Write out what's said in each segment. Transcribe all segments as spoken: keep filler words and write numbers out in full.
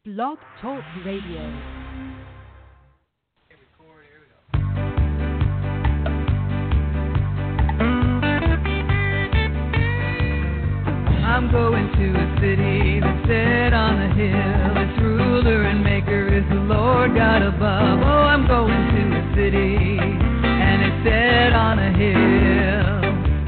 Blog Talk Radio. I'm going to a city that's set on a hill. Its ruler and maker is the Lord God above. Oh, I'm going to a city and it's set on a hill.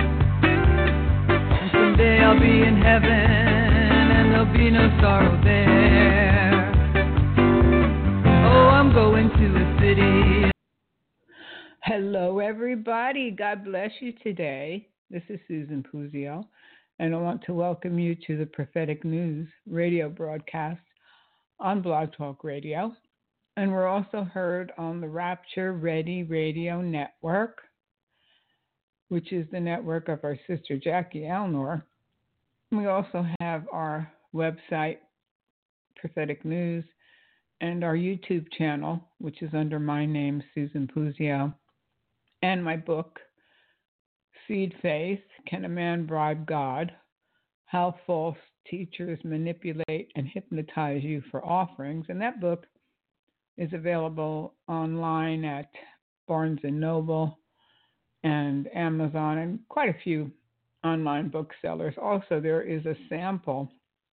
And someday I'll be in heaven and there'll be no sorrow there. Oh, I'm going to a city. Hello, everybody. God bless you today. This is Susan Puzio. And I want to welcome you to the Prophetic News radio broadcast on Blog Talk Radio. And we're also heard on the Rapture Ready Radio Network, which is the network of our sister Jackie Elnor. We also have our website, Prophetic News, and our YouTube channel, which is under my name, Susan Puzio, and my book, Seed Faith, Can a Man Bribe God? How False Teachers Manipulate and Hypnotize You for Offerings. And that book is available online at Barnes and Noble and Amazon and quite a few online booksellers. Also, there is a sample.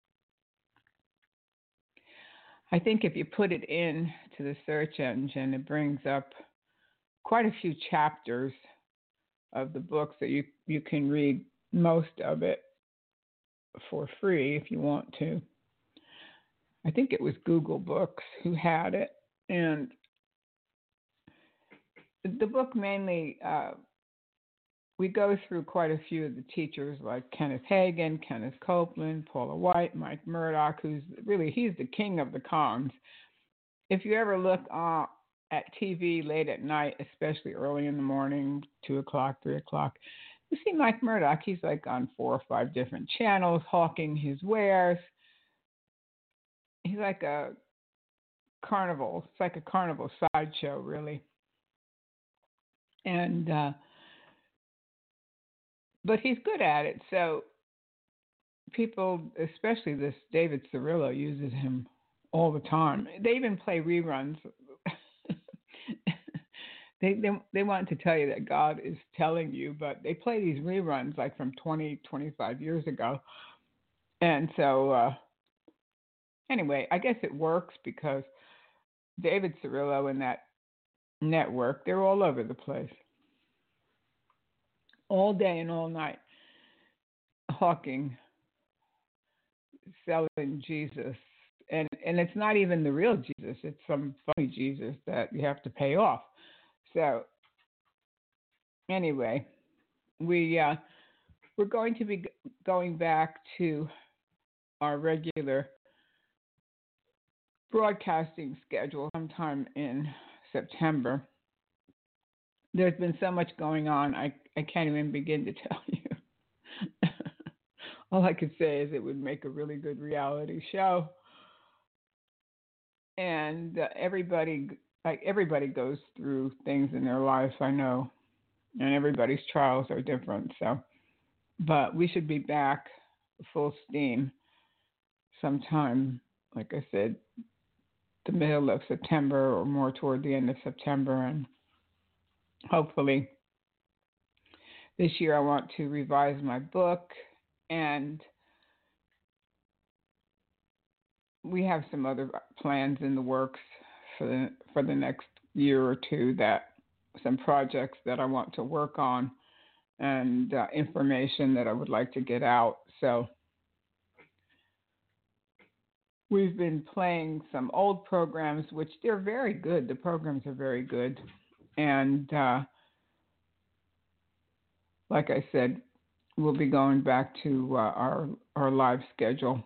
I think if you put it in to the search engine, it brings up quite a few chapters of the book, so you, you can read most of it for free if you want to. I think it was Google Books who had it. And the book mainly, uh, we go through quite a few of the teachers like Kenneth Hagin, Kenneth Copeland, Paula White, Mike Murdoch, who's really, he's the king of the cons. If you ever look uh, at T V late at night, especially early in the morning, two o'clock, three o'clock, you see Mike Murdoch. He's like on four or five different channels, hawking his wares. He's like a carnival. It's like a carnival sideshow, really. And, uh, but he's good at it. So people, especially this David Cirillo, uses him all the time. They even play reruns. They, they they want to tell you that God is telling you, but they play these reruns like from twenty, twenty-five years ago. And so, uh, anyway, I guess it works because David Cirillo and that network, they're all over the place. All day and all night, hawking, selling Jesus. And, and it's not even the real Jesus. It's some phony Jesus that you have to pay off. So, anyway, we, uh, we're going to be g- going back to our regular broadcasting schedule sometime in September. There's been so much going on, I, I can't even begin to tell you. All I could say is it would make a really good reality show. And uh, everybody... Like everybody goes through things in their life, I know, and everybody's trials are different. So, but we should be back full steam sometime, like I said, the middle of September or more toward the end of September. And hopefully this year I want to revise my book, and we have some other plans in the works for the for the next year or two, that some projects that I want to work on and uh, information that I would like to get out. So we've been playing some old programs, which they're very good. The programs are very good. And uh, like I said, we'll be going back to uh, our our live schedule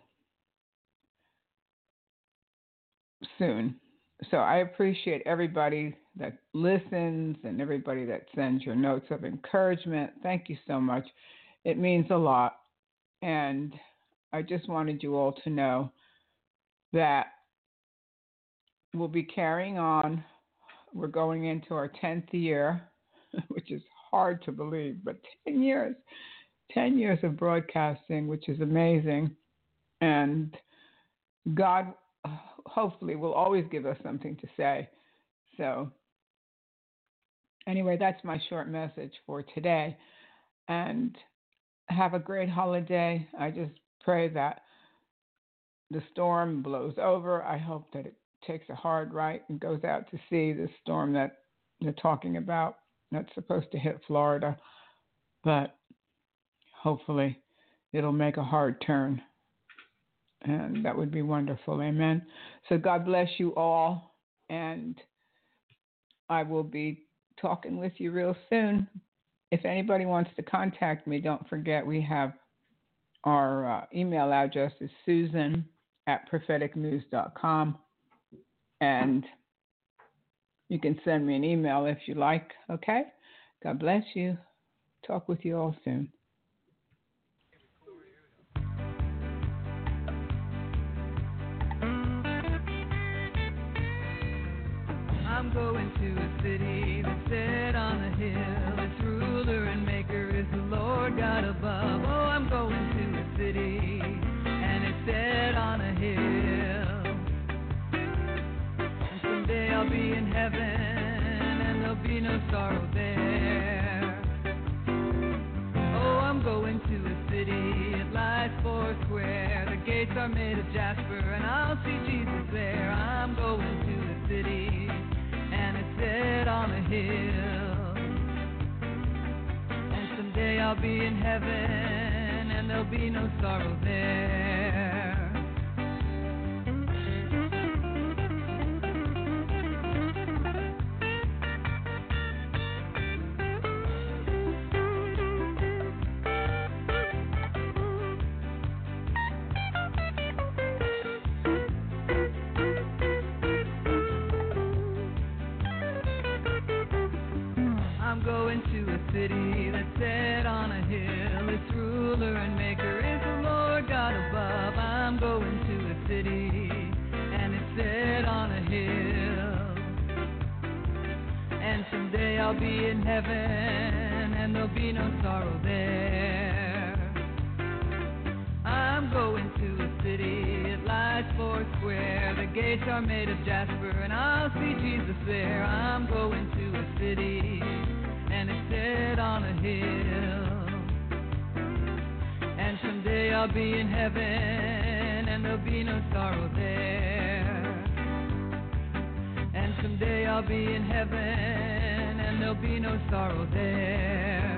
soon. So I appreciate everybody that listens and everybody that sends your notes of encouragement. Thank you so much. It means a lot. And I just wanted you all to know that we'll be carrying on. We're going into our tenth year, which is hard to believe, but ten years, ten years of broadcasting, which is amazing. And God hopefully will always give us something to say. So anyway, that's my short message for today. And have a great holiday. I just pray that the storm blows over. I hope that it takes a hard right and goes out to sea, the storm that they're talking about that's supposed to hit Florida. But hopefully it'll make a hard turn. And that would be wonderful. Amen. So God bless you all. And I will be talking with you real soon. If anybody wants to contact me, don't forget we have our uh, email address is Susan at prophetic news dot com. And you can send me an email if you like. Okay? God bless you. Talk with you all soon. I'm going to a city that's set on a hill. Its ruler and maker is the Lord God above. Oh, I'm going to a city and it's set on a hill. And someday I'll be in heaven and there'll be no sorrow there. Oh, I'm going to a city, it lies four square. The gates are made of jasper and I'll see Jesus there. I'm going to a city and it's set on a hill. And someday I'll be in heaven and there'll be no sorrow there. Going to a city that's set on a hill. Its ruler and maker is the Lord God above. I'm going to a city and it's set on a hill. And someday I'll be in heaven and there'll be no sorrow there. I'm going to a city, it lies four square. The gates are made of jasper and I'll see Jesus there. I'm going to a city and it's set on a hill. And someday I'll be in heaven and there'll be no sorrow there. And someday I'll be in heaven and there'll be no sorrow there.